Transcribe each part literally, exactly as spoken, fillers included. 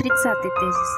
Тридцатый тезис.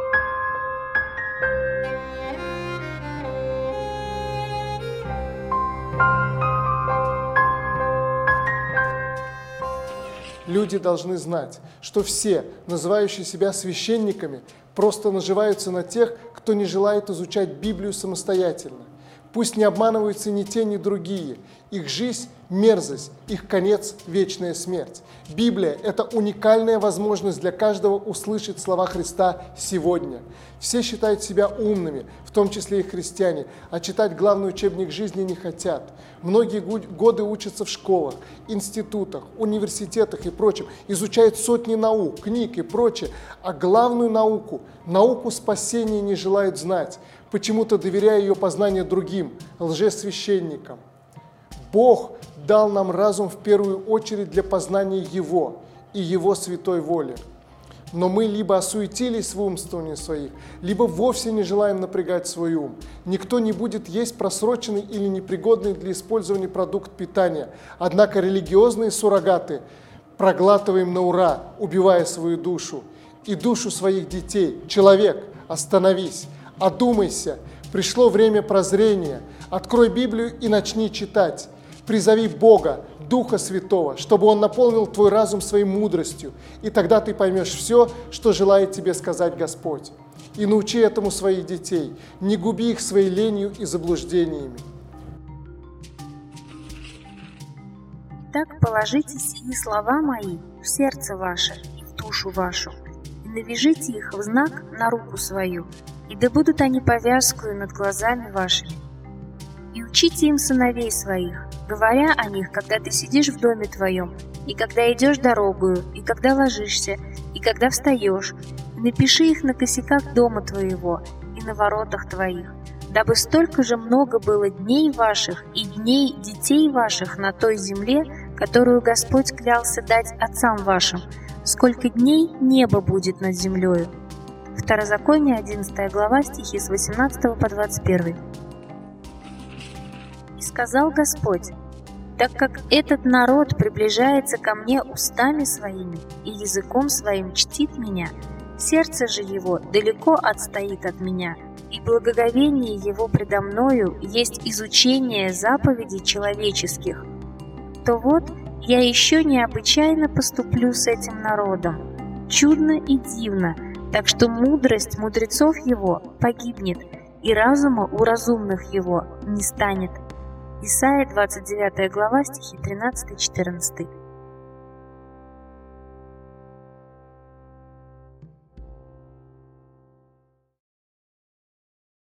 Люди должны знать, что все, называющие себя священниками, просто наживаются на тех, кто не желает изучать Библию самостоятельно. Пусть не обманываются ни те, ни другие. Их жизнь – мерзость, их конец – вечная смерть. Библия – это уникальная возможность для каждого услышать слова Христа сегодня. Все считают себя умными, в том числе и христиане, а читать главный учебник жизни не хотят. Многие годы учатся в школах, институтах, университетах и прочем, изучают сотни наук, книг и прочее, а главную науку, науку спасения не желают знать, почему-то доверяя ее познание другим, лжесвященникам. Бог дал нам разум в первую очередь для познания Его и Его святой воли. Но мы либо осуетились в умствовании своих, либо вовсе не желаем напрягать свой ум. Никто не будет есть просроченный или непригодный для использования продукт питания. Однако религиозные суррогаты проглатываем на ура, убивая свою душу и душу своих детей. Человек, остановись, одумайся, пришло время прозрения. Открой Библию и начни читать. Призови Бога, Духа Святого, чтобы Он наполнил твой разум своей мудростью, и тогда ты поймешь все, что желает тебе сказать Господь. И научи этому своих детей, не губи их своей ленью и заблуждениями. Так положите сии слова мои в сердце ваше и в душу вашу, и навяжите их в знак на руку свою, и да будут они повязкою над глазами вашими. И учите им сыновей своих, говоря о них, когда ты сидишь в доме твоем, и когда идешь дорогою, и когда ложишься, и когда встаешь, и напиши их на косяках дома твоего и на воротах твоих, дабы столько же много было дней ваших и дней детей ваших на той земле, которую Господь клялся дать отцам вашим, сколько дней небо будет над землею. Второзаконие, одиннадцатая глава, стихи с восемнадцатого по двадцать первый. И сказал Господь: так как этот народ приближается ко мне устами своими и языком своим чтит меня, сердце же его далеко отстоит от меня, и благоговение его предо мною есть изучение заповедей человеческих, то вот я еще необычайно поступлю с этим народом, чудно и дивно, так что мудрость мудрецов его погибнет, и разума у разумных его не станет. Исайя, двадцать девятая глава, стихи тринадцатый-четырнадцатый.